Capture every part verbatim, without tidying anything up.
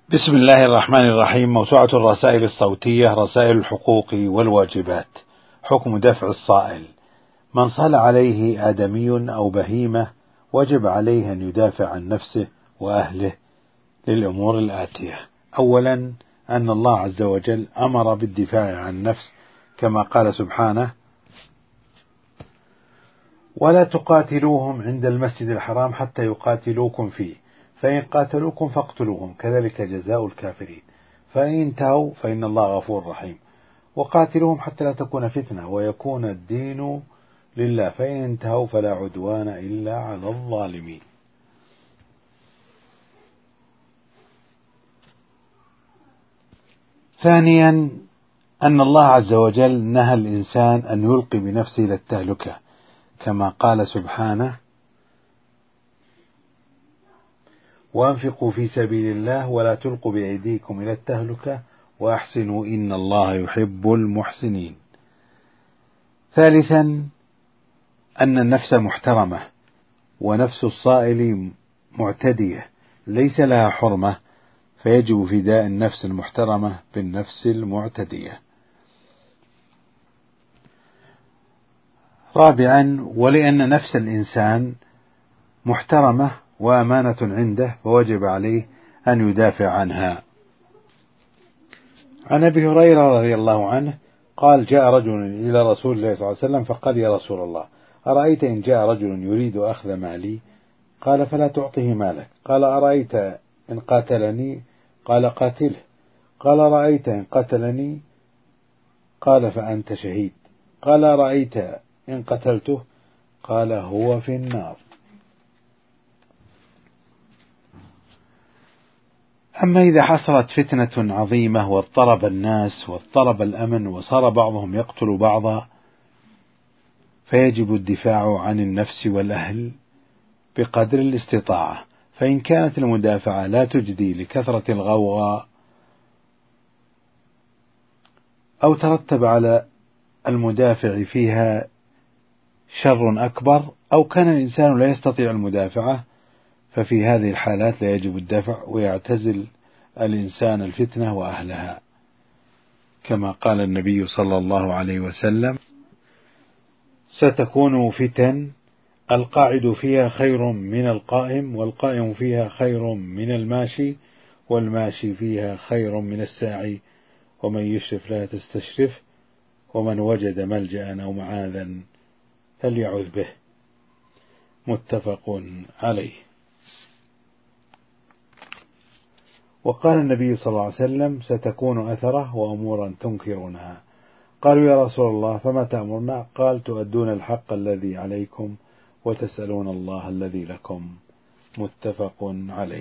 بسم الله الرحمن الرحيم. موسوعة الرسائل الصوتية، رسائل الحقوق والواجبات. حكم دفع الصائل: من صال عليه آدمي أو بهيمة وجب عليه أن يدافع عن نفسه وأهله للأمور الآتية. أولا، أن الله عز وجل أمر بالدفاع عن النفس كما قال سبحانه: ولا تقاتلوهم عند المسجد الحرام حتى يقاتلوكم فيه فإن قاتلوكم فاقتلوهم كذلك جزاء الكافرين فإن انتهوا فإن الله غفور رحيم وقاتلوهم حتى لا تكون فتنة ويكون الدين لله فإن انتهوا فلا عدوان إلا على الظالمين. ثانيا، أن الله عز وجل نهى الإنسان أن يلقي بنفسه إلى التهلكة كما قال سبحانه: وأنفقوا في سبيل الله ولا تلقوا بأيديكم إلى التهلكة وأحسنوا إن الله يحب المحسنين. ثالثا، أن النفس محترمة ونفس الصائل معتدية ليس لها حرمة، فيجب فداء النفس المحترمة بالنفس المعتدية. رابعا، ولأن نفس الإنسان محترمة وأمانة عنده فوجب عليه أن يدافع عنها. عن أبي هريرة رضي الله عنه قال: جاء رجل إلى رسول الله صلى الله عليه وسلم فقال: يا رسول الله، أرأيت إن جاء رجل يريد أخذ مالي؟ قال: فلا تعطه مالك. قال: أرأيت إن قاتلني؟ قال: قاتله. قال: رأيت إن قتلني؟ قال: فأنت شهيد. قال: رأيت إن قتلته؟ قال: هو في النار. أما إذا حصلت فتنة عظيمة واضطرب الناس واضطرب الأمن وصار بعضهم يقتل بعضا، فيجب الدفاع عن النفس والأهل بقدر الاستطاعة، فإن كانت المدافعة لا تجدي لكثرة الغوغاء أو ترتب على المدافع فيها شر أكبر أو كان الإنسان لا يستطيع المدافعة، ففي هذه الحالات لا يجب الدفع ويعتزل الإنسان الفتنة وأهلها، كما قال النبي صلى الله عليه وسلم: ستكون فتن القاعد فيها خير من القائم والقائم فيها خير من الماشي والماشي فيها خير من الساعي ومن يشرف لا تستشرف ومن وجد ملجأ أو معاذا فليعذ به. متفق عليه. وقال النبي صلى الله عليه وسلم: ستكون أثرة وأمورا تنكرونها. قالوا: يا رسول الله فما تأمرنا؟ قال: تؤدون الحق الذي عليكم وتسألون الله الذي لكم. متفق عليه.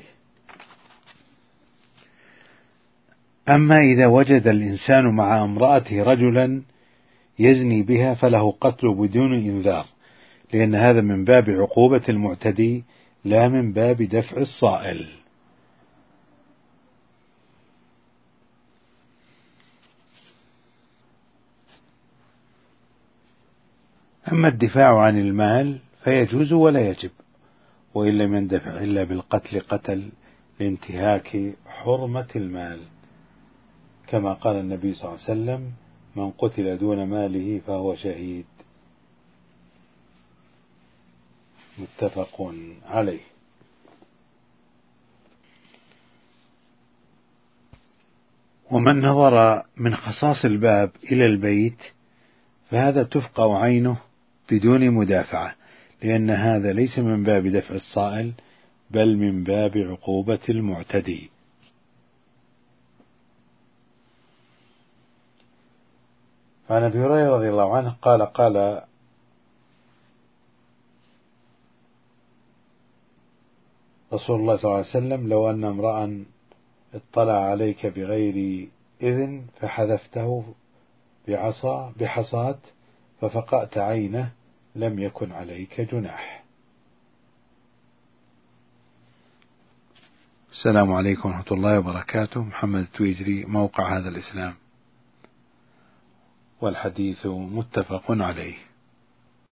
أما إذا وجد الإنسان مع امرأته رجلا يزني بها فله قتل بدون إنذار، لأن هذا من باب عقوبة المعتدي لا من باب دفع الصائل. أما الدفاع عن المال فيجوز ولا يجب، وإن لم يندفع إلا بالقتل قتل لانتهاك حرمة المال، كما قال النبي صلى الله عليه وسلم: من قتل دون ماله فهو شهيد. متفق عليه. ومن نظر من خصاص الباب إلى البيت فهذا تفقع عينه بدون مدافعة، لأن هذا ليس من باب دفع الصائل بل من باب عقوبة المعتدي. عن أبي هريرة رضي الله عنه قال: قال رسول الله صلى الله عليه وسلم: لو أن امرأ اطلع عليك بغير إذن فحذفته بعصا بحصاة ففقأت عينه لم يكن عليك جناح. السلام عليكم ورحمة الله وبركاته. محمد التويجري، موقع هذا الإسلام، والحديث متفق عليه.